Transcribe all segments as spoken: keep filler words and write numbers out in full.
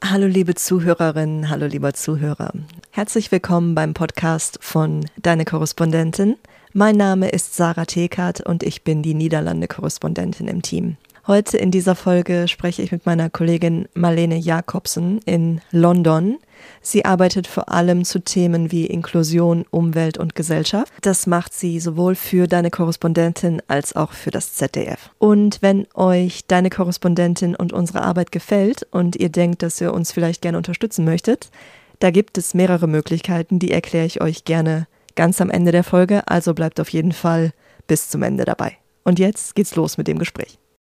Hallo liebe Zuhörerinnen, hallo lieber Zuhörer. Herzlich willkommen beim Podcast von Deine Korrespondentin. Mein Name ist Sarah Thekart und ich bin die Niederlande-Korrespondentin im Team. Heute in dieser Folge spreche ich mit meiner Kollegin Marlene Jacobsen in London. Sie arbeitet vor allem zu Themen wie Inklusion, Umwelt und Gesellschaft. Das macht sie sowohl für Deine Korrespondentin als auch für das Z D F. Und wenn euch Deine Korrespondentin und unsere Arbeit gefällt und ihr denkt, dass ihr uns vielleicht gerne unterstützen möchtet, da gibt es mehrere Möglichkeiten, die erkläre ich euch gerne ganz am Ende der Folge, also bleibt auf jeden Fall bis zum Ende dabei. Und jetzt geht's los mit dem Gespräch.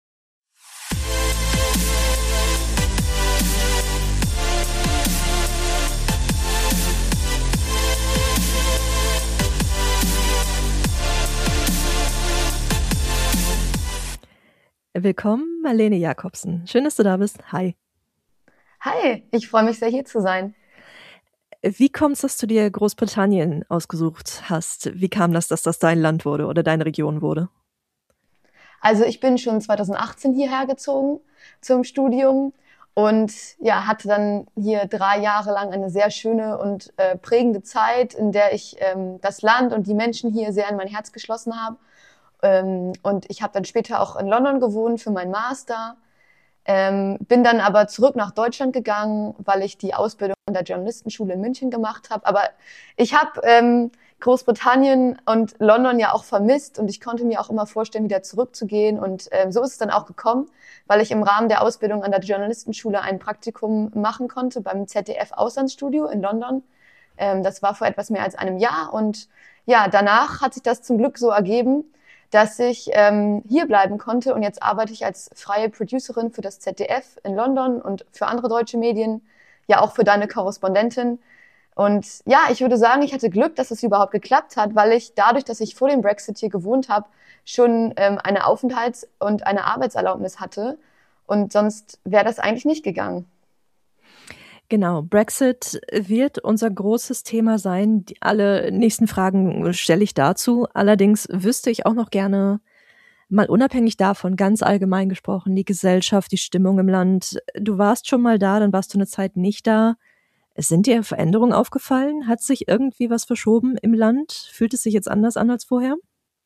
Willkommen, Marlene Jacobsen. Schön, dass du da bist. Hi. Hi, ich freue mich sehr, hier zu sein. Wie kommt es, dass du dir Großbritannien ausgesucht hast? Wie kam das, dass das dein Land wurde oder deine Region wurde? Also ich bin schon zweitausendachtzehn hierher gezogen zum Studium und ja, hatte dann hier drei Jahre lang eine sehr schöne und äh, prägende Zeit, in der ich ähm, das Land und die Menschen hier sehr in mein Herz geschlossen habe. Ähm, und ich habe dann später auch in London gewohnt für meinen Master. Ähm, bin dann aber zurück nach Deutschland gegangen, weil ich die Ausbildung an der Journalistenschule in München gemacht habe. Aber ich habe ähm, Großbritannien und London ja auch vermisst und ich konnte mir auch immer vorstellen, wieder zurückzugehen. Und ähm, so ist es dann auch gekommen, weil ich im Rahmen der Ausbildung an der Journalistenschule ein Praktikum machen konnte beim Z D F-Auslandsstudio in London. Ähm, das war vor etwas mehr als einem Jahr. Und ja, danach hat sich das zum Glück so ergeben, dass ich ähm, hier bleiben konnte und jetzt arbeite ich als freie Producerin für das Z D F in London und für andere deutsche Medien, ja auch für Deine Korrespondentin. Und ja, ich würde sagen, ich hatte Glück, dass es überhaupt geklappt hat, weil ich dadurch, dass ich vor dem Brexit hier gewohnt habe, schon ähm, eine Aufenthalts- und eine Arbeitserlaubnis hatte und sonst wäre das eigentlich nicht gegangen. Genau, Brexit wird unser großes Thema sein. Die, alle nächsten Fragen stelle ich dazu. Allerdings wüsste ich auch noch gerne, mal unabhängig davon, ganz allgemein gesprochen, die Gesellschaft, die Stimmung im Land. Du warst schon mal da, dann warst du eine Zeit nicht da. Sind dir Veränderungen aufgefallen? Hat sich irgendwie was verschoben im Land? Fühlt es sich jetzt anders an als vorher?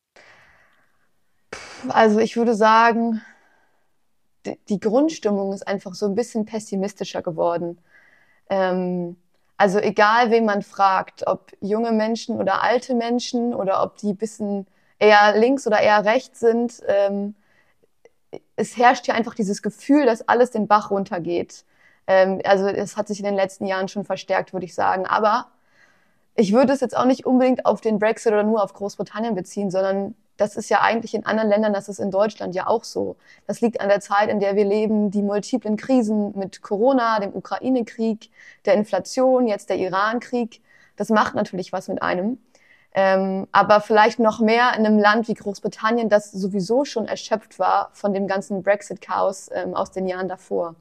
Also ich würde sagen, die, die Grundstimmung ist einfach so ein bisschen pessimistischer geworden. Ähm, also egal, wen man fragt, ob junge Menschen oder alte Menschen oder ob die ein bisschen eher links oder eher rechts sind, ähm, es herrscht ja einfach dieses Gefühl, dass alles den Bach runtergeht. Ähm, also es hat sich in den letzten Jahren schon verstärkt, würde ich sagen. Aber ich würde es jetzt auch nicht unbedingt auf den Brexit oder nur auf Großbritannien beziehen, sondern das ist ja eigentlich in anderen Ländern, das ist in Deutschland ja auch so. Das liegt an der Zeit, in der wir leben, die multiplen Krisen mit Corona, dem Ukraine-Krieg, der Inflation, jetzt der Iran-Krieg. Das macht natürlich was mit einem. Ähm, aber vielleicht noch mehr in einem Land wie Großbritannien, das sowieso schon erschöpft war von dem ganzen Brexit-Chaos ähm, aus den Jahren davor.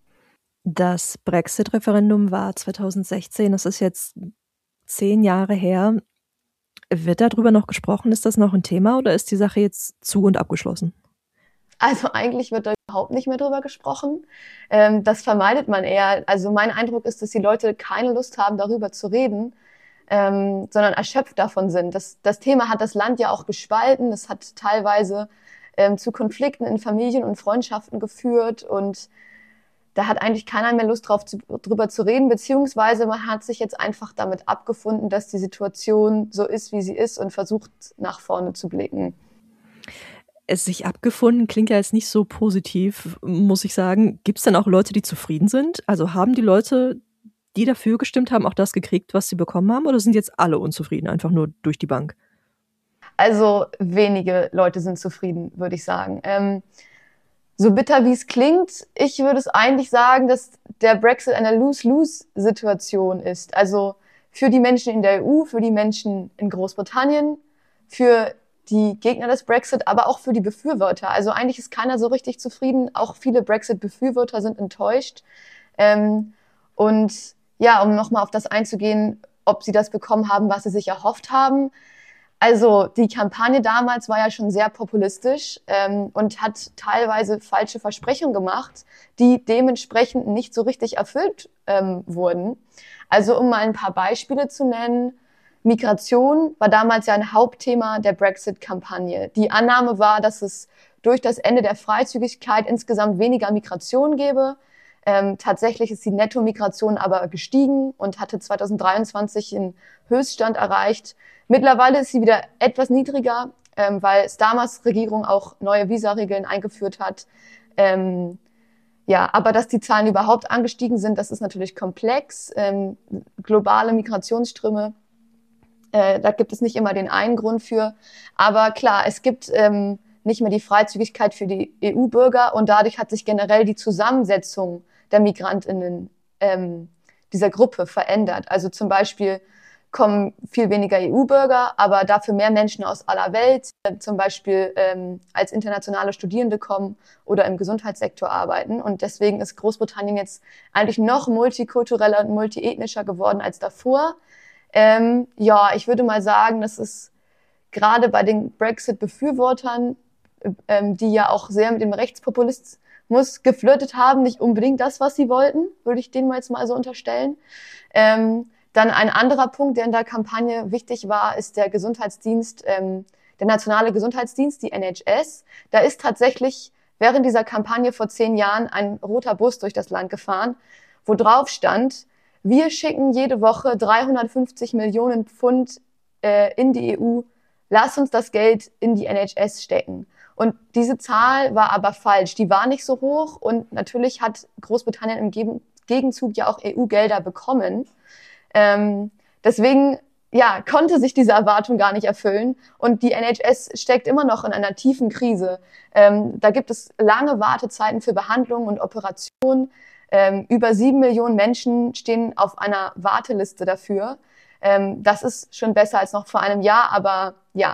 Das Brexit-Referendum war zweitausendsechzehn, das ist jetzt zehn Jahre her. Wird darüber noch gesprochen? Ist das noch ein Thema oder ist die Sache jetzt zu und abgeschlossen? Also eigentlich wird da überhaupt nicht mehr drüber gesprochen. Ähm, das vermeidet man eher. Also mein Eindruck ist, dass die Leute keine Lust haben, darüber zu reden, ähm, sondern erschöpft davon sind. Das, das Thema hat das Land ja auch gespalten. Es hat teilweise ähm, zu Konflikten in Familien und Freundschaften geführt und da hat eigentlich keiner mehr Lust drauf, zu, drüber zu reden, beziehungsweise man hat sich jetzt einfach damit abgefunden, dass die Situation so ist, wie sie ist und versucht, nach vorne zu blicken. Es sich abgefunden klingt ja jetzt nicht so positiv, muss ich sagen. Gibt es denn auch Leute, die zufrieden sind? Also haben die Leute, die dafür gestimmt haben, auch das gekriegt, was sie bekommen haben? Oder sind jetzt alle unzufrieden, einfach nur durch die Bank? Also wenige Leute sind zufrieden, würde ich sagen. Ähm, So bitter wie es klingt, ich würde es eigentlich sagen, dass der Brexit eine Lose-Lose-Situation ist. Also für die Menschen in der E U, für die Menschen in Großbritannien, für die Gegner des Brexit, aber auch für die Befürworter. Also eigentlich ist keiner so richtig zufrieden. Auch viele Brexit-Befürworter sind enttäuscht. Ähm, und ja, um nochmal auf das einzugehen, ob sie das bekommen haben, was sie sich erhofft haben. Also die Kampagne damals war ja schon sehr populistisch ähm, und hat teilweise falsche Versprechungen gemacht, die dementsprechend nicht so richtig erfüllt ähm, wurden. Also um mal ein paar Beispiele zu nennen: Migration war damals ja ein Hauptthema der Brexit-Kampagne. Die Annahme war, dass es durch das Ende der Freizügigkeit insgesamt weniger Migration gäbe. Ähm, tatsächlich ist die Netto-Migration aber gestiegen und hatte zweitausenddreiundzwanzig den Höchststand erreicht. Mittlerweile ist sie wieder etwas niedriger, ähm, weil Starmers Regierung auch neue Visaregeln eingeführt hat. Ähm, ja, aber dass die Zahlen überhaupt angestiegen sind, das ist natürlich komplex. Ähm, globale Migrationsströme, äh, da gibt es nicht immer den einen Grund für. Aber klar, es gibt ähm, nicht mehr die Freizügigkeit für die E U-Bürger und dadurch hat sich generell die Zusammensetzung der MigrantInnen ähm, dieser Gruppe verändert. Also zum Beispiel kommen viel weniger E U-Bürger, aber dafür mehr Menschen aus aller Welt, äh, zum Beispiel ähm, als internationale Studierende kommen oder im Gesundheitssektor arbeiten. Und deswegen ist Großbritannien jetzt eigentlich noch multikultureller und multiethnischer geworden als davor. Ähm, ja, ich würde mal sagen, das ist gerade bei den Brexit-Befürwortern, ähm, die ja auch sehr mit dem Rechtspopulismus geflirtet haben, nicht unbedingt das, was sie wollten, würde ich denen mal jetzt mal so unterstellen. Ähm, Dann ein anderer Punkt, der in der Kampagne wichtig war, ist der Gesundheitsdienst, ähm, der nationale Gesundheitsdienst, die N H S. Da ist tatsächlich während dieser Kampagne vor zehn Jahren ein roter Bus durch das Land gefahren, wo drauf stand: Wir schicken jede Woche dreihundertfünfzig Millionen Pfund äh, in die E U. Lass uns das Geld in die N H S stecken. Und diese Zahl war aber falsch. Die war nicht so hoch und natürlich hat Großbritannien im Gegenzug ja auch E U-Gelder bekommen. Ähm, deswegen, ja, konnte sich diese Erwartung gar nicht erfüllen und die N H S steckt immer noch in einer tiefen Krise. Ähm, da gibt es lange Wartezeiten für Behandlungen und Operationen. Ähm, über sieben Millionen Menschen stehen auf einer Warteliste dafür. Ähm, das ist schon besser als noch vor einem Jahr, aber ja,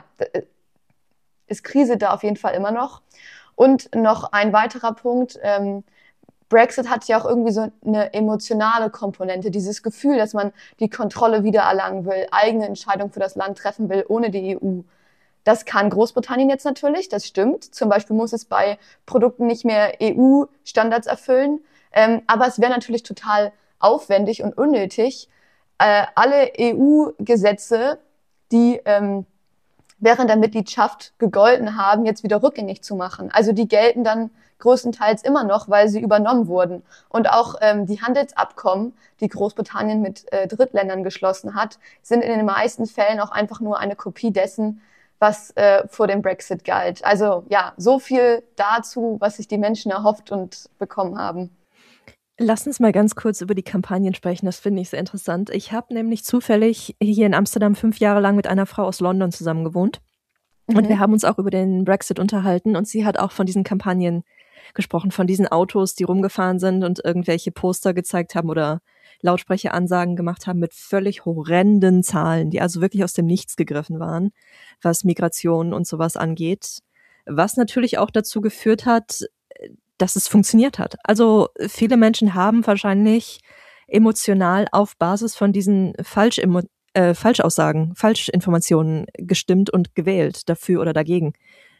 ist Krise da auf jeden Fall immer noch. Und noch ein weiterer Punkt: ähm, Brexit hat ja auch irgendwie so eine emotionale Komponente, dieses Gefühl, dass man die Kontrolle wiedererlangen will, eigene Entscheidungen für das Land treffen will, ohne die E U. Das kann Großbritannien jetzt natürlich, das stimmt. Zum Beispiel muss es bei Produkten nicht mehr E U-Standards erfüllen. Ähm, aber es wäre natürlich total aufwendig und unnötig, äh, alle E U-Gesetze, die ähm, während der Mitgliedschaft gegolten haben, jetzt wieder rückgängig zu machen. Also die gelten dann größtenteils immer noch, weil sie übernommen wurden. Und auch ähm, die Handelsabkommen, die Großbritannien mit äh, Drittländern geschlossen hat, sind in den meisten Fällen auch einfach nur eine Kopie dessen, was äh, vor dem Brexit galt. Also ja, so viel dazu, was sich die Menschen erhofft und bekommen haben. Lass uns mal ganz kurz über die Kampagnen sprechen, das finde ich sehr interessant. Ich habe nämlich zufällig hier in Amsterdam fünf Jahre lang mit einer Frau aus London zusammen gewohnt. Mhm. Und wir haben uns auch über den Brexit unterhalten und sie hat auch von diesen Kampagnen gesprochen, von diesen Autos, die rumgefahren sind und irgendwelche Poster gezeigt haben oder Lautsprecheransagen gemacht haben mit völlig horrenden Zahlen, die also wirklich aus dem Nichts gegriffen waren, was Migration und sowas angeht. Was natürlich auch dazu geführt hat, dass es funktioniert hat. Also viele Menschen haben wahrscheinlich emotional auf Basis von diesen Falsch äh, Falschaussagen, Falschinformationen gestimmt und gewählt, dafür oder dagegen.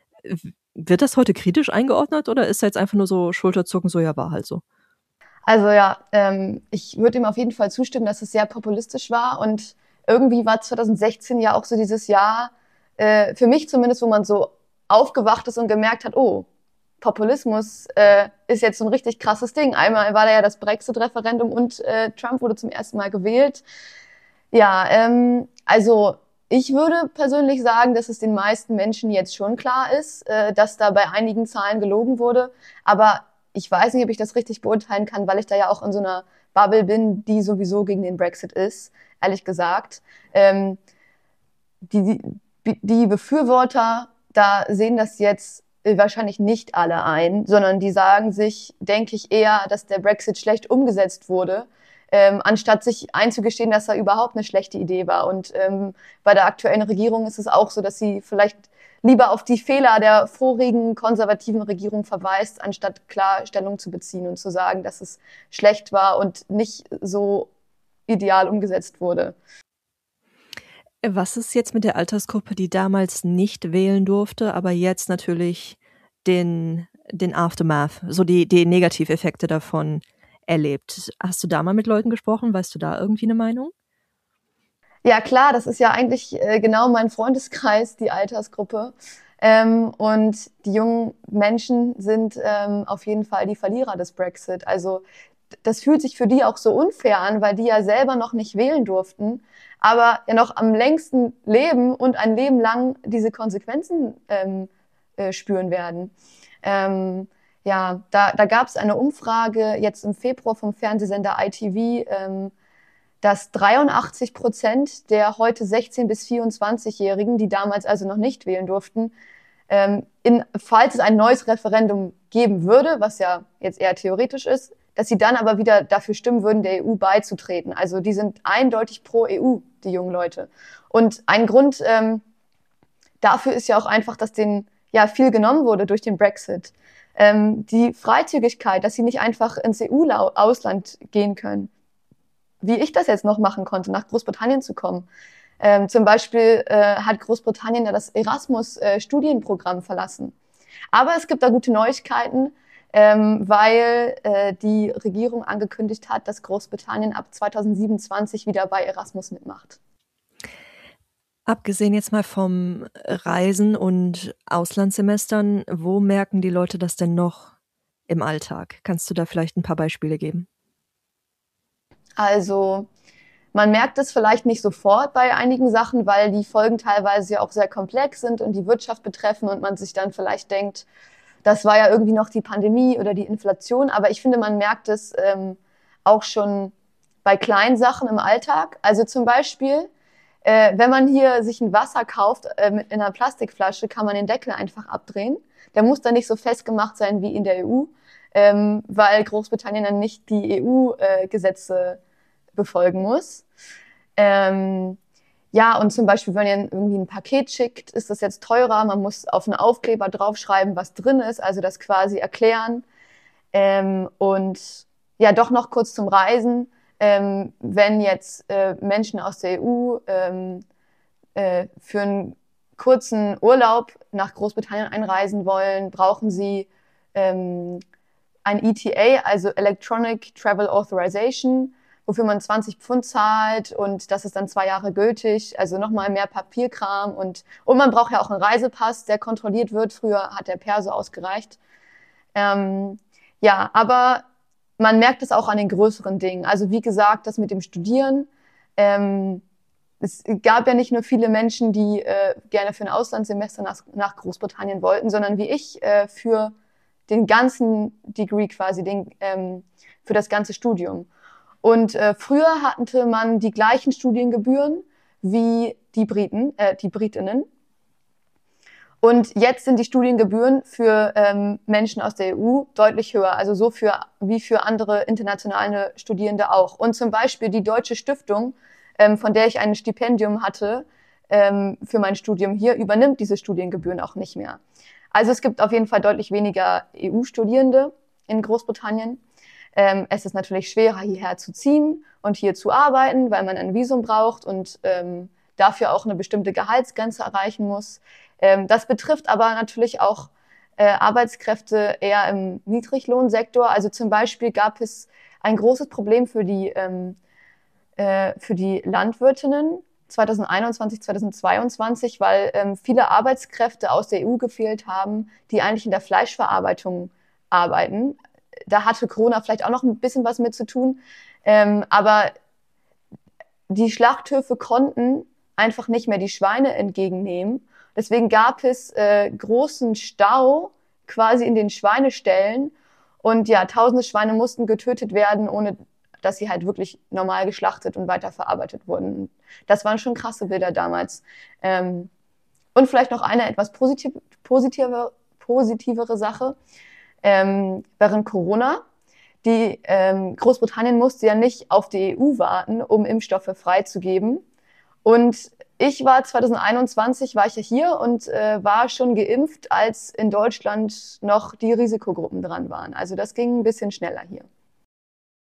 Wird das heute kritisch eingeordnet oder ist da jetzt einfach nur so Schulterzucken, so ja, war halt so? Also ja, ähm, ich würde ihm auf jeden Fall zustimmen, dass es sehr populistisch war und irgendwie war zweitausendsechzehn ja auch so dieses Jahr, äh, für mich zumindest, wo man so aufgewacht ist und gemerkt hat, oh, Populismus äh, ist jetzt so ein richtig krasses Ding. Einmal war da ja das Brexit-Referendum und äh, Trump wurde zum ersten Mal gewählt. Ja, ähm, also ich würde persönlich sagen, dass es den meisten Menschen jetzt schon klar ist, äh, dass da bei einigen Zahlen gelogen wurde. Aber ich weiß nicht, ob ich das richtig beurteilen kann, weil ich da ja auch in so einer Bubble bin, die sowieso gegen den Brexit ist, ehrlich gesagt. Ähm, die, die, die Befürworter da sehen das jetzt wahrscheinlich nicht alle ein, sondern die sagen sich, denke ich, eher, dass der Brexit schlecht umgesetzt wurde, ähm, anstatt sich einzugestehen, dass er überhaupt eine schlechte Idee war. Und ähm, bei der aktuellen Regierung ist es auch so, dass sie vielleicht lieber auf die Fehler der vorigen konservativen Regierung verweist, anstatt klar Stellung zu beziehen und zu sagen, dass es schlecht war und nicht so ideal umgesetzt wurde. Was ist jetzt mit der Altersgruppe, die damals nicht wählen durfte, aber jetzt natürlich den den Aftermath, so die die Negativeffekte davon erlebt? Hast du da mal mit Leuten gesprochen? Weißt du da irgendwie 'ne Meinung? Ja klar, das ist ja eigentlich äh, genau mein Freundeskreis, die Altersgruppe. Ähm, und die jungen Menschen sind ähm, auf jeden Fall die Verlierer des Brexit. Also d- das fühlt sich für die auch so unfair an, weil die ja selber noch nicht wählen durften, aber ja noch am längsten leben und ein Leben lang diese Konsequenzen ähm, äh, spüren werden. Ähm, ja, da, da gab es eine Umfrage jetzt im Februar vom Fernsehsender I T V, ähm, dass dreiundachtzig Prozent der heute sechzehn- bis vierundzwanzig-Jährigen, die damals also noch nicht wählen durften, ähm, in, falls es ein neues Referendum geben würde, was ja jetzt eher theoretisch ist, dass sie dann aber wieder dafür stimmen würden, der E U beizutreten. Also die sind eindeutig pro E U, die jungen Leute. Und ein Grund ähm, dafür ist ja auch einfach, dass denen ja viel genommen wurde durch den Brexit. Ähm, die Freizügigkeit, dass sie nicht einfach ins E U-Ausland gehen können, wie ich das jetzt noch machen konnte, nach Großbritannien zu kommen. Ähm, zum Beispiel äh, hat Großbritannien ja das Erasmus-Studienprogramm äh, verlassen. Aber es gibt da gute Neuigkeiten, ähm, weil äh, die Regierung angekündigt hat, dass Großbritannien ab zweitausendsiebenundzwanzig wieder bei Erasmus mitmacht. Abgesehen jetzt mal vom Reisen und Auslandssemestern, wo merken die Leute das denn noch im Alltag? Kannst du da vielleicht ein paar Beispiele geben? Also man merkt es vielleicht nicht sofort bei einigen Sachen, weil die Folgen teilweise ja auch sehr komplex sind und die Wirtschaft betreffen und man sich dann vielleicht denkt, das war ja irgendwie noch die Pandemie oder die Inflation. Aber ich finde, man merkt es ähm, auch schon bei kleinen Sachen im Alltag. Also zum Beispiel, äh, wenn man hier sich ein Wasser kauft äh, mit in einer Plastikflasche, kann man den Deckel einfach abdrehen. Der muss dann nicht so festgemacht sein wie in der E U, ähm, weil Großbritannien dann nicht die E U-Gesetze befolgen muss. Ähm, ja, und zum Beispiel, wenn ihr irgendwie ein Paket schickt, ist das jetzt teurer. Man muss auf einen Aufkleber draufschreiben, was drin ist, also das quasi erklären. Ähm, und ja, doch noch kurz zum Reisen. Ähm, wenn jetzt äh, Menschen aus der E U ähm, äh, für einen kurzen Urlaub nach Großbritannien einreisen wollen, brauchen sie ähm, ein E T A, also Electronic Travel Authorization, wofür man zwanzig Pfund zahlt und das ist dann zwei Jahre gültig, also nochmal mehr Papierkram und, und man braucht ja auch einen Reisepass, der kontrolliert wird. Früher hat der Perso ausgereicht. Ähm, ja, aber man merkt es auch an den größeren Dingen. Also wie gesagt, das mit dem Studieren. Ähm, es gab ja nicht nur viele Menschen, die äh, gerne für ein Auslandssemester nach, nach Großbritannien wollten, sondern wie ich äh, für den ganzen Degree quasi, den, ähm, für das ganze Studium. Und äh, früher hatte man die gleichen Studiengebühren wie die Briten, äh, die Britinnen. Und jetzt sind die Studiengebühren für ähm, Menschen aus der E U deutlich höher, also so für, wie für andere internationale Studierende auch. Und zum Beispiel die Deutsche Stiftung, ähm, von der ich ein Stipendium hatte ähm, für mein Studium hier, übernimmt diese Studiengebühren auch nicht mehr. Also es gibt auf jeden Fall deutlich weniger E U-Studierende in Großbritannien. Ähm, es ist natürlich schwerer, hierher zu ziehen und hier zu arbeiten, weil man ein Visum braucht und ähm, dafür auch eine bestimmte Gehaltsgrenze erreichen muss. Ähm, das betrifft aber natürlich auch äh, Arbeitskräfte eher im Niedriglohnsektor. Also zum Beispiel gab es ein großes Problem für die, ähm, äh, für die Landwirtinnen zweitausendeinundzwanzig, zweitausendzweiundzwanzig, weil ähm, viele Arbeitskräfte aus der E U gefehlt haben, die eigentlich in der Fleischverarbeitung arbeiten. Da hatte Corona vielleicht auch noch ein bisschen was mit zu tun. Ähm, aber die Schlachthöfe konnten einfach nicht mehr die Schweine entgegennehmen. Deswegen gab es äh, großen Stau quasi in den Schweineställen. Und ja, tausende Schweine mussten getötet werden, ohne dass sie halt wirklich normal geschlachtet und weiterverarbeitet wurden. Das waren schon krasse Bilder damals. Ähm, und vielleicht noch eine etwas positiv, positive, positivere Sache. Ähm, während Corona die ähm, Großbritannien musste ja nicht auf die E U warten, um Impfstoffe freizugeben. Und ich war zweitausendeinundzwanzig, war ich ja hier und äh, war schon geimpft, als in Deutschland noch die Risikogruppen dran waren. Also das ging ein bisschen schneller hier.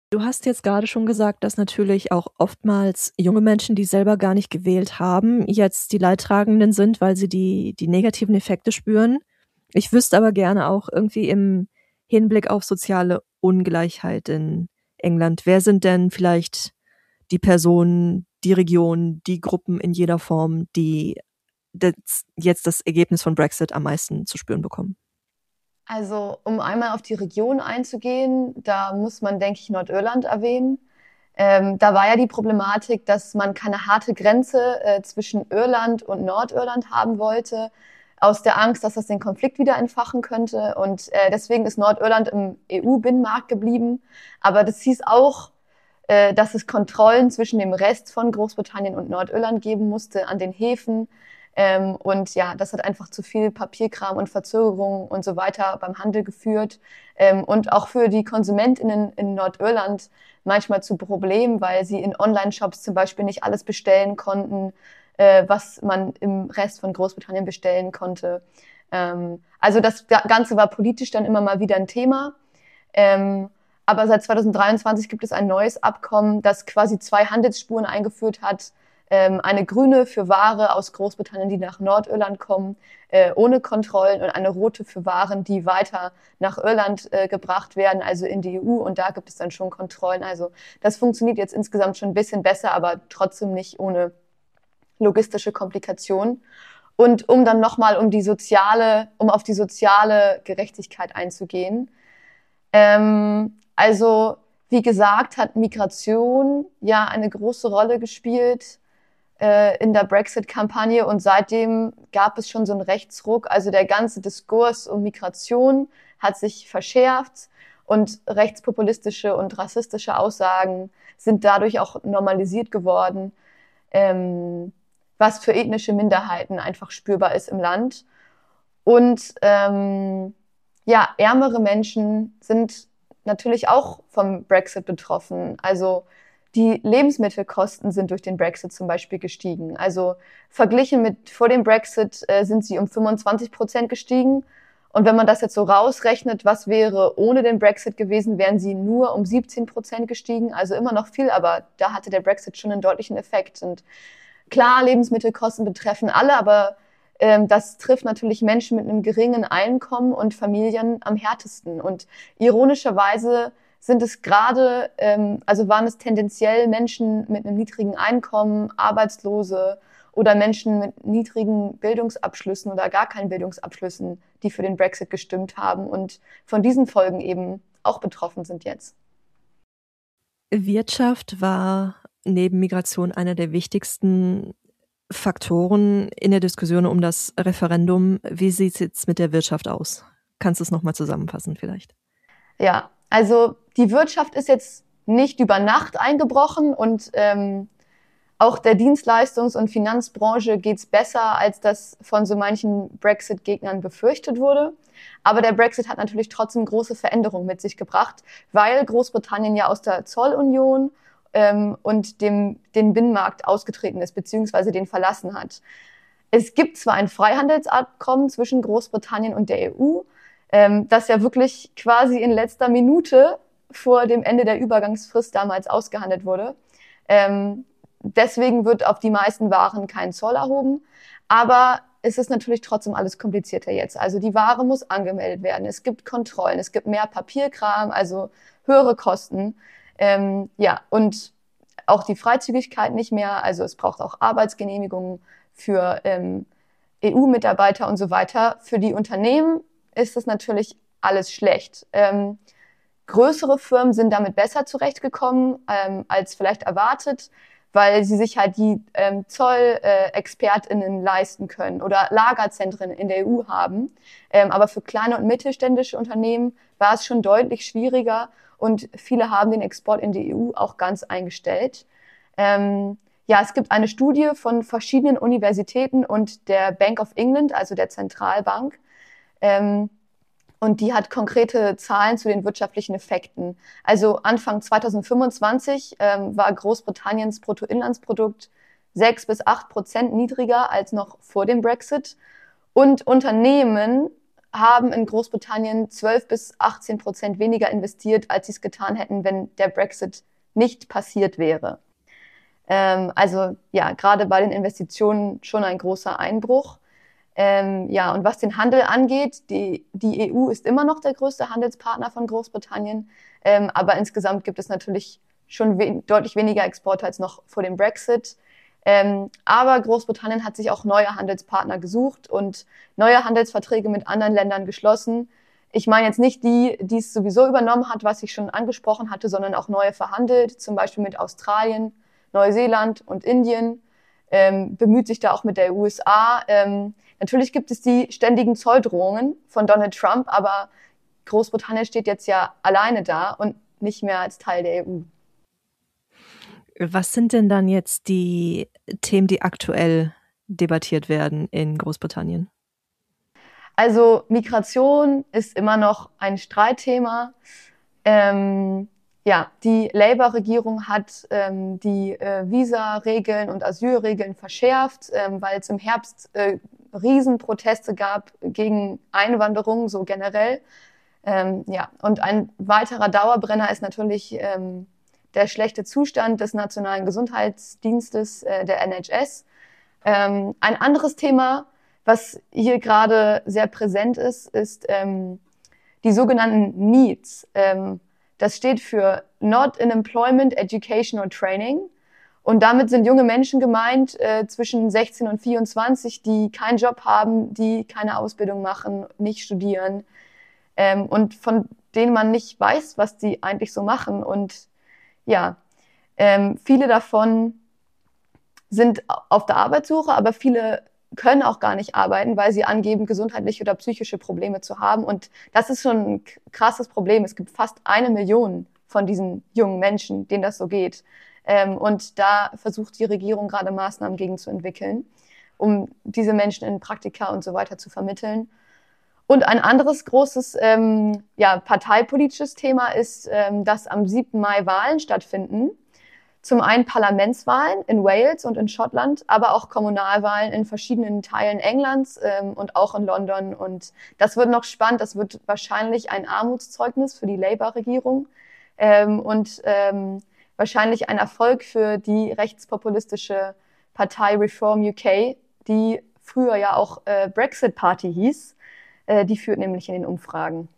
Du hast jetzt gerade schon gesagt, dass natürlich auch oftmals junge Menschen, die selber gar nicht gewählt haben, jetzt die Leidtragenden sind, weil sie die, die negativen Effekte spüren. Ich wüsste aber gerne auch irgendwie im Hinblick auf soziale Ungleichheit in England, wer sind denn vielleicht die Personen, die Regionen, die Gruppen in jeder Form, die das, jetzt das Ergebnis von Brexit am meisten zu spüren bekommen? Also, um einmal auf die Region einzugehen, da muss man, denke ich, Nordirland erwähnen. Ähm, da war ja die Problematik, dass man keine harte Grenze äh, zwischen Irland und Nordirland haben wollte, aus der Angst, dass das den Konflikt wieder entfachen könnte. Und äh, deswegen ist Nordirland im E U-Binnenmarkt geblieben. Aber das hieß auch, äh, dass es Kontrollen zwischen dem Rest von Großbritannien und Nordirland geben musste an den Häfen. Ähm, und ja, das hat einfach zu viel Papierkram und Verzögerungen und so weiter beim Handel geführt. Ähm, und auch für die KonsumentInnen in Nordirland manchmal zu Problemen, weil sie in Online-Shops zum Beispiel nicht alles bestellen konnten, äh, was man im Rest von Großbritannien bestellen konnte. Ähm, also das Ganze war politisch dann immer mal wieder ein Thema. Ähm, aber seit zweitausenddreiundzwanzig gibt es ein neues Abkommen, das quasi zwei Handelsspuren eingeführt hat. Ähm, eine grüne für Ware aus Großbritannien, die nach Nordirland kommen, äh, ohne Kontrollen, und eine rote für Waren, die weiter nach Irland äh, gebracht werden, also in die E U. Und da gibt es dann schon Kontrollen. Also das funktioniert jetzt insgesamt schon ein bisschen besser, aber trotzdem nicht ohne logistische Komplikationen. Und um dann nochmal um die soziale, um auf die soziale Gerechtigkeit einzugehen. Ähm, also, wie gesagt, hat Migration ja eine große Rolle gespielt äh, in der Brexit-Kampagne, und seitdem gab es schon so einen Rechtsruck. Also der ganze Diskurs um Migration hat sich verschärft und rechtspopulistische und rassistische Aussagen sind dadurch auch normalisiert geworden, ähm, was für ethnische Minderheiten einfach spürbar ist im Land. Und ähm, ja, ärmere Menschen sind natürlich auch vom Brexit betroffen. Also die Lebensmittelkosten sind durch den Brexit zum Beispiel gestiegen. Also verglichen mit vor dem Brexit äh, sind sie um fünfundzwanzig Prozent gestiegen. Und wenn man das jetzt so rausrechnet, was wäre ohne den Brexit gewesen, wären sie nur um siebzehn Prozent gestiegen. Also immer noch viel, aber da hatte der Brexit schon einen deutlichen Effekt. Und klar, Lebensmittelkosten betreffen alle, aber ähm, das trifft natürlich Menschen mit einem geringen Einkommen und Familien am härtesten. Und ironischerweise sind es gerade, ähm, also waren es tendenziell Menschen mit einem niedrigen Einkommen, Arbeitslose oder Menschen mit niedrigen Bildungsabschlüssen oder gar keinen Bildungsabschlüssen, die für den Brexit gestimmt haben und von diesen Folgen eben auch betroffen sind jetzt. Wirtschaft war neben Migration einer der wichtigsten Faktoren in der Diskussion um das Referendum. Wie sieht es jetzt mit der Wirtschaft aus? Kannst du es nochmal zusammenfassen vielleicht? Ja, also die Wirtschaft ist jetzt nicht über Nacht eingebrochen und ähm, auch der Dienstleistungs- und Finanzbranche geht's besser, als das von so manchen Brexit-Gegnern befürchtet wurde. Aber der Brexit hat natürlich trotzdem große Veränderungen mit sich gebracht, weil Großbritannien ja aus der Zollunion ähm, und dem den Binnenmarkt ausgetreten ist, beziehungsweise den verlassen hat. Es gibt zwar ein Freihandelsabkommen zwischen Großbritannien und der E U, ähm, das ja wirklich quasi in letzter Minute vor dem Ende der Übergangsfrist damals ausgehandelt wurde. Ähm, deswegen wird auf die meisten Waren kein Zoll erhoben. Aber es ist natürlich trotzdem alles komplizierter jetzt. Also die Ware muss angemeldet werden. Es gibt Kontrollen, es gibt mehr Papierkram, also höhere Kosten. Ähm, ja, und auch die Freizügigkeit nicht mehr. Also es braucht auch Arbeitsgenehmigungen für ähm, E U-Mitarbeiter und so weiter. Für die Unternehmen ist es natürlich alles schlecht. Ähm, größere Firmen sind damit besser zurechtgekommen ähm, als vielleicht erwartet, weil sie sich halt die ähm, Zollexpertinnen äh, leisten können oder Lagerzentren in der E U haben. Ähm, aber für kleine und mittelständische Unternehmen war es schon deutlich schwieriger und viele haben den Export in die E U auch ganz eingestellt. Ähm, ja, es gibt eine Studie von verschiedenen Universitäten und der Bank of England, also der Zentralbank, ähm, und die hat konkrete Zahlen zu den wirtschaftlichen Effekten. Also Anfang zweitausendfünfundzwanzig ähm, war Großbritanniens Bruttoinlandsprodukt sechs bis acht Prozent niedriger als noch vor dem Brexit. Und Unternehmen haben in Großbritannien zwölf bis achtzehn Prozent weniger investiert, als sie es getan hätten, wenn der Brexit nicht passiert wäre. Ähm, also ja, gerade bei den Investitionen schon ein großer Einbruch. Ähm, ja, und was den Handel angeht, die, die E U ist immer noch der größte Handelspartner von Großbritannien, ähm, aber insgesamt gibt es natürlich schon we- deutlich weniger Exporte als noch vor dem Brexit. Ähm, aber Großbritannien hat sich auch neue Handelspartner gesucht und neue Handelsverträge mit anderen Ländern geschlossen. Ich meine jetzt nicht die, die es sowieso übernommen hat, was ich schon angesprochen hatte, sondern auch neue verhandelt, zum Beispiel mit Australien, Neuseeland und Indien, ähm, bemüht sich da auch mit der U S A. Ähm, natürlich gibt es die ständigen Zolldrohungen von Donald Trump, aber Großbritannien steht jetzt ja alleine da und nicht mehr als Teil der E U. Was sind denn dann jetzt die Themen, die aktuell debattiert werden in Großbritannien? Also Migration ist immer noch ein Streitthema. Ähm, ja, die Labour-Regierung hat ähm, die äh, Visa-Regeln und Asylregeln verschärft, ähm, weil es im Herbst äh, Riesenproteste gab gegen Einwanderung, so generell. Ähm, ja, und ein weiterer Dauerbrenner ist natürlich ähm, der schlechte Zustand des Nationalen Gesundheitsdienstes, äh, der N H S. Ähm, ein anderes Thema, was hier gerade sehr präsent ist, ist ähm, die sogenannten Needs. Ähm, das steht für Not in Employment, Education or Training. Und damit sind junge Menschen gemeint, äh, zwischen sechzehn und vierundzwanzig, die keinen Job haben, die keine Ausbildung machen, nicht studieren, ähm, und von denen man nicht weiß, was die eigentlich so machen. Und ja, ähm, viele davon sind auf der Arbeitssuche, aber viele können auch gar nicht arbeiten, weil sie angeben, gesundheitliche oder psychische Probleme zu haben. Und das ist schon ein krasses Problem. Es gibt fast eine Million von diesen jungen Menschen, denen das so geht. Ähm, und da versucht die Regierung gerade Maßnahmen gegen zu entwickeln, um diese Menschen in Praktika und so weiter zu vermitteln. Und ein anderes großes ähm, ja, parteipolitisches Thema ist, ähm, dass am siebten Mai Wahlen stattfinden. Zum einen Parlamentswahlen in Wales und in Schottland, aber auch Kommunalwahlen in verschiedenen Teilen Englands ähm, und auch in London. Und das wird noch spannend. Das wird wahrscheinlich ein Armutszeugnis für die Labour-Regierung ähm, und ähm, wahrscheinlich ein Erfolg für die rechtspopulistische Partei Reform U K, die früher ja auch äh, Brexit Party hieß. Äh, die führt nämlich in den Umfragen.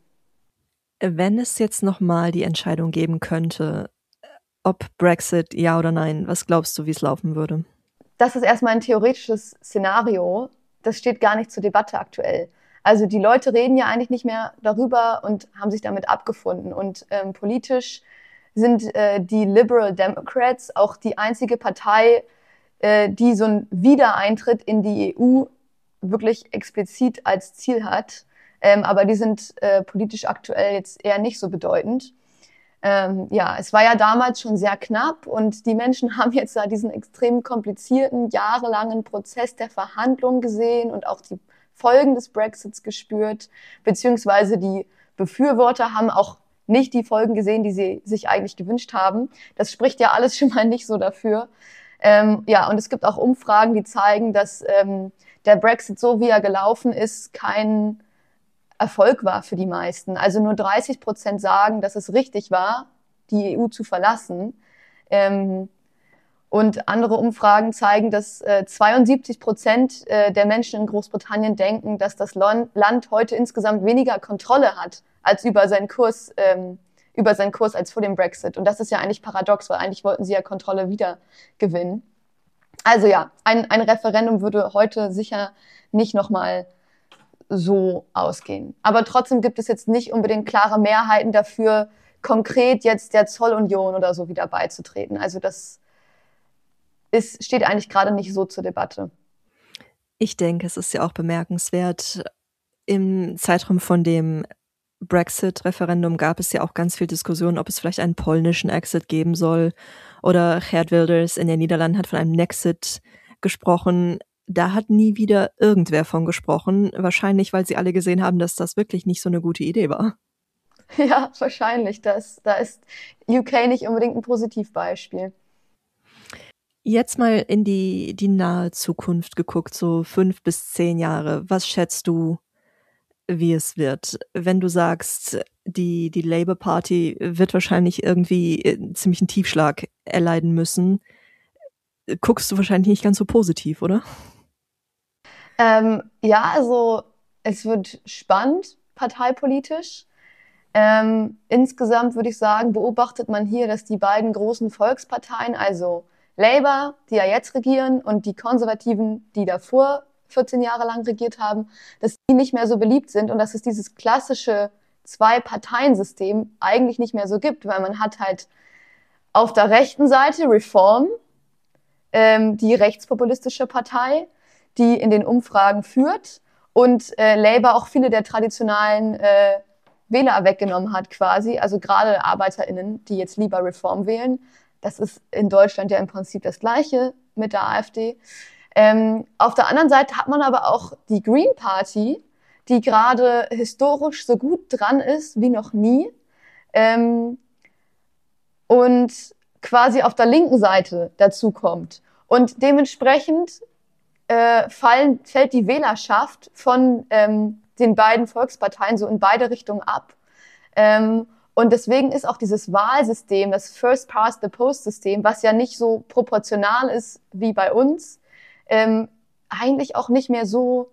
Wenn es jetzt nochmal die Entscheidung geben könnte, ob Brexit ja oder nein, was glaubst du, wie es laufen würde? Das ist erstmal ein theoretisches Szenario. Das steht gar nicht zur Debatte aktuell. Also die Leute reden ja eigentlich nicht mehr darüber und haben sich damit abgefunden. Und ähm, politisch sind äh, die Liberal Democrats auch die einzige Partei, äh, die so einen Wiedereintritt in die E U wirklich explizit als Ziel hat. Ähm, aber die sind äh, politisch aktuell jetzt eher nicht so bedeutend. Ähm, ja, es war ja damals schon sehr knapp und die Menschen haben jetzt da diesen extrem komplizierten, jahrelangen Prozess der Verhandlungen gesehen und auch die Folgen des Brexits gespürt, beziehungsweise die Befürworter haben auch nicht die Folgen gesehen, die sie sich eigentlich gewünscht haben. Das spricht ja alles schon mal nicht so dafür. Ähm, ja, und es gibt auch Umfragen, die zeigen, dass ähm, der Brexit, so wie er gelaufen ist, kein Erfolg war für die meisten. Also nur dreißig Prozent sagen, dass es richtig war, die E U zu verlassen. Ähm, und andere Umfragen zeigen, dass äh, zweiundsiebzig Prozent äh, der Menschen in Großbritannien denken, dass das Land heute insgesamt weniger Kontrolle hat als über seinen Kurs, ähm, über seinen Kurs als vor dem Brexit. Und das ist ja eigentlich paradox, weil eigentlich wollten sie ja Kontrolle wieder gewinnen. Also ja, ein, ein Referendum würde heute sicher nicht nochmal so ausgehen. Aber trotzdem gibt es jetzt nicht unbedingt klare Mehrheiten dafür, konkret jetzt der Zollunion oder so wieder beizutreten. Also das ist, steht eigentlich gerade nicht so zur Debatte. Ich denke, es ist ja auch bemerkenswert. Im Zeitraum von dem Brexit-Referendum gab es ja auch ganz viel Diskussion, ob es vielleicht einen polnischen Exit geben soll. Oder Geert Wilders in den Niederlanden hat von einem Nexit gesprochen. Da hat nie wieder irgendwer von gesprochen. Wahrscheinlich, weil sie alle gesehen haben, dass das wirklich nicht so eine gute Idee war. Ja, wahrscheinlich. Das, da ist U K nicht unbedingt ein Positivbeispiel. Jetzt mal in die, die nahe Zukunft geguckt, so fünf bis zehn Jahre. Was schätzt du, wie es wird. Wenn du sagst, die, die Labour Party wird wahrscheinlich irgendwie ziemlich einen Tiefschlag erleiden müssen, guckst du wahrscheinlich nicht ganz so positiv, oder? Ähm, ja, also es wird spannend, parteipolitisch. Ähm, insgesamt würde ich sagen, beobachtet man hier, dass die beiden großen Volksparteien, also Labour, die ja jetzt regieren, und die Konservativen, die davor vierzehn Jahre lang regiert haben, dass die nicht mehr so beliebt sind und dass es dieses klassische Zwei-Parteien-System eigentlich nicht mehr so gibt, weil man hat halt auf der rechten Seite Reform, ähm, die rechtspopulistische Partei, die in den Umfragen führt und äh, Labour auch viele der traditionalen äh, Wähler weggenommen hat quasi, also gerade ArbeiterInnen, die jetzt lieber Reform wählen. Das ist in Deutschland ja im Prinzip das Gleiche mit der AfD. Ähm, auf der anderen Seite hat man aber auch die Green Party, die gerade historisch so gut dran ist wie noch nie. Ähm, und quasi auf der linken Seite dazu kommt. Und dementsprechend äh, fallen, fällt die Wählerschaft von ähm, den beiden Volksparteien so in beide Richtungen ab. Ähm, und deswegen ist auch dieses Wahlsystem, das First-Past-the-Post-System, was ja nicht so proportional ist wie bei uns, ähm, eigentlich auch nicht mehr so,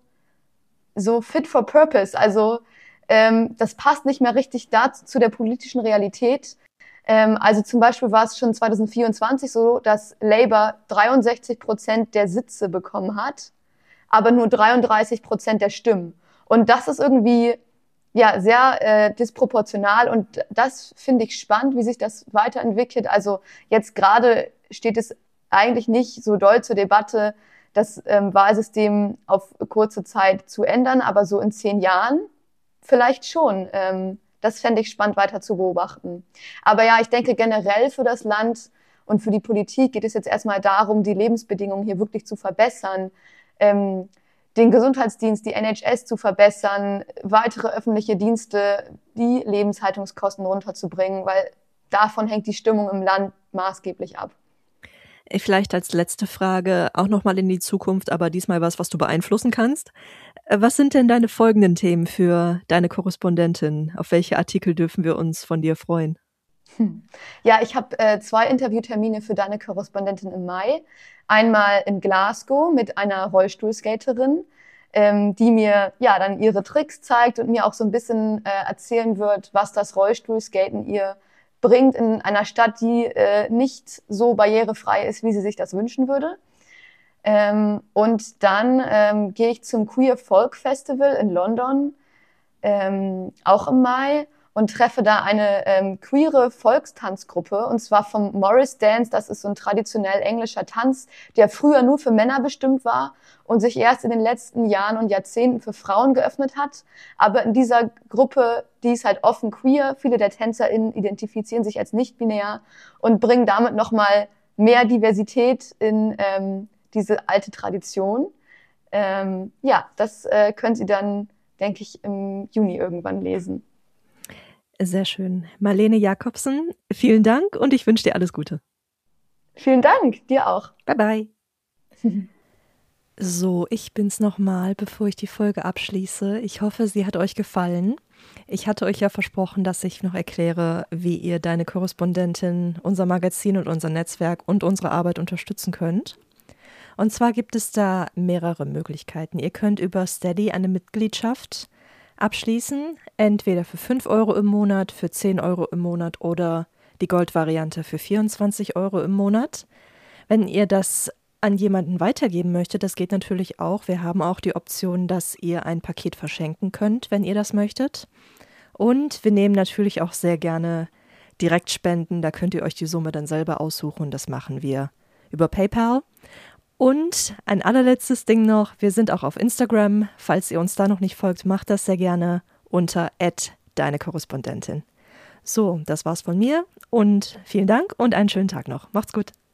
so fit for purpose. Also ähm, das passt nicht mehr richtig dazu zu der politischen Realität. Ähm, also zum Beispiel war es schon zwanzig vierundzwanzig so, dass Labour dreiundsechzig Prozent der Sitze bekommen hat, aber nur dreiunddreißig Prozent der Stimmen. Und das ist irgendwie ja sehr äh, disproportional und das finde ich spannend, wie sich das weiterentwickelt. Also jetzt gerade steht es eigentlich nicht so doll zur Debatte, das ähm, Wahlsystem auf kurze Zeit zu ändern, aber so in zehn Jahren vielleicht schon. Ähm, das fände ich spannend weiter zu beobachten. Aber ja, ich denke generell für das Land und für die Politik geht es jetzt erstmal darum, die Lebensbedingungen hier wirklich zu verbessern, ähm, den Gesundheitsdienst, die N H S zu verbessern, weitere öffentliche Dienste, die Lebenshaltungskosten runterzubringen, weil davon hängt die Stimmung im Land maßgeblich ab. Vielleicht als letzte Frage auch nochmal in die Zukunft, aber diesmal was, was du beeinflussen kannst. Was sind denn deine folgenden Themen für deine Korrespondentin? Auf welche Artikel dürfen wir uns von dir freuen? Hm. Ja, ich habe äh, zwei Interviewtermine für deine Korrespondentin im Mai. Einmal in Glasgow mit einer Rollstuhlskaterin, ähm, die mir ja dann ihre Tricks zeigt und mir auch so ein bisschen äh, erzählen wird, was das Rollstuhlskaten ihr bringt in einer Stadt, die äh, nicht so barrierefrei ist, wie sie sich das wünschen würde. Ähm, und dann ähm, gehe ich zum Queer Folk Festival in London, ähm, auch im Mai, und treffe da eine ähm, queere Volkstanzgruppe, und zwar vom Morris Dance. Das ist so ein traditionell englischer Tanz, der früher nur für Männer bestimmt war und sich erst in den letzten Jahren und Jahrzehnten für Frauen geöffnet hat. Aber in dieser Gruppe, die ist halt offen queer. Viele der TänzerInnen identifizieren sich als nicht-binär und bringen damit nochmal mehr Diversität in ähm, diese alte Tradition. Ähm, ja, das äh, können Sie dann, denke ich, im Juni irgendwann lesen. Sehr schön. Marlene Jacobsen, vielen Dank und ich wünsche dir alles Gute. Vielen Dank, dir auch. Bye, bye. So, ich bin's nochmal, bevor ich die Folge abschließe. Ich hoffe, sie hat euch gefallen. Ich hatte euch ja versprochen, dass ich noch erkläre, wie ihr deine Korrespondentin, unser Magazin und unser Netzwerk und unsere Arbeit unterstützen könnt. Und zwar gibt es da mehrere Möglichkeiten. Ihr könnt über Steady eine Mitgliedschaft abschließen, entweder für fünf Euro im Monat, für zehn Euro im Monat oder die Gold-Variante für vierundzwanzig Euro im Monat. Wenn ihr das an jemanden weitergeben möchtet, das geht natürlich auch. Wir haben auch die Option, dass ihr ein Paket verschenken könnt, wenn ihr das möchtet. Und wir nehmen natürlich auch sehr gerne Direktspenden. Da könnt ihr euch die Summe dann selber aussuchen. Das machen wir über PayPal. Und ein allerletztes Ding noch, wir sind auch auf Instagram. Falls ihr uns da noch nicht folgt, macht das sehr gerne unter at deine Korrespondentin. So, das war's von mir und vielen Dank und einen schönen Tag noch. Macht's gut.